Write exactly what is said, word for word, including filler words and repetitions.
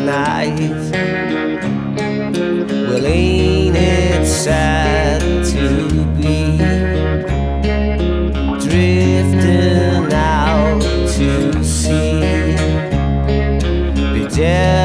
night. Well, ain't it sad to be drifting out to sea, be dead